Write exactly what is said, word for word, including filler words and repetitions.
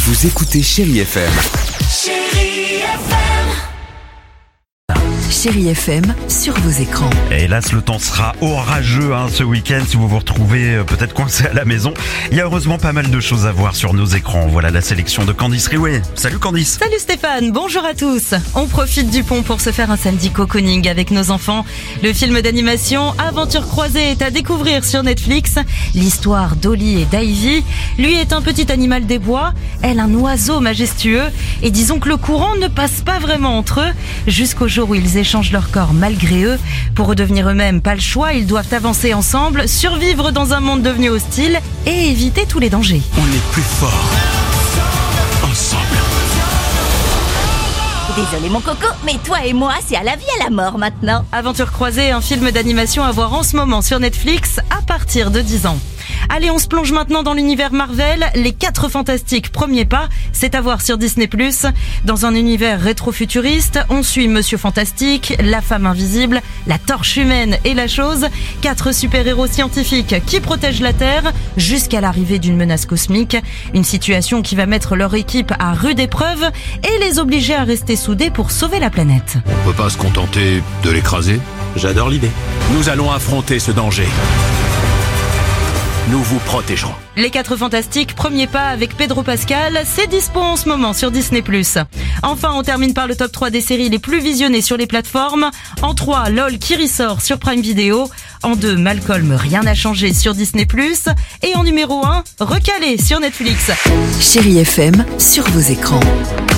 Vous écoutez Chérie F M. Chérie F M. Chérie F M sur vos écrans. Et hélas, le temps sera orageux hein, ce week-end si vous vous retrouvez euh, peut-être coincé à la maison. Il y a heureusement pas mal de choses à voir sur nos écrans. Voilà la sélection de Candice Riouet. Salut Candice. Salut Stéphane, bonjour à tous. On profite du pont pour se faire un samedi cocooning avec nos enfants. Le film d'animation Aventure croisée est à découvrir sur Netflix. L'histoire d'Ollie et d'Ivy. Lui est un petit animal des bois, elle un oiseau majestueux. Et disons que le courant ne passe pas vraiment entre eux jusqu'au jour où ils échangent leur corps malgré eux. Pour redevenir eux-mêmes, pas le choix, ils doivent avancer ensemble, survivre dans un monde devenu hostile et éviter tous les dangers. On est plus fort ensemble. Désolé mon coco, mais toi et moi, c'est à la vie à la mort maintenant. Aventure croisée, un film d'animation à voir en ce moment sur Netflix à partir de dix ans. Allez, on se plonge maintenant dans l'univers Marvel. Les quatre fantastiques, premier pas, c'est à voir sur Disney plus. Dans un univers rétro-futuriste, on suit Monsieur Fantastique, la femme invisible, la torche humaine et la chose. Quatre super-héros scientifiques qui protègent la Terre jusqu'à l'arrivée d'une menace cosmique. Une situation qui va mettre leur équipe à rude épreuve et les obliger à rester soudés pour sauver la planète. On peut pas se contenter de l'écraser? J'adore l'idée. Nous allons affronter ce danger. Nous vous protégerons. Les quatre fantastiques, premier pas avec Pedro Pascal, c'est dispo en ce moment sur Disney plus. Enfin, on termine par le top trois des séries les plus visionnées sur les plateformes. En trois, LOL qui ressort sur Prime Video. En deux, Malcolm, rien n'a changé sur Disney plus. Et en numéro un, Recalé sur Netflix. Chérie F M sur vos écrans.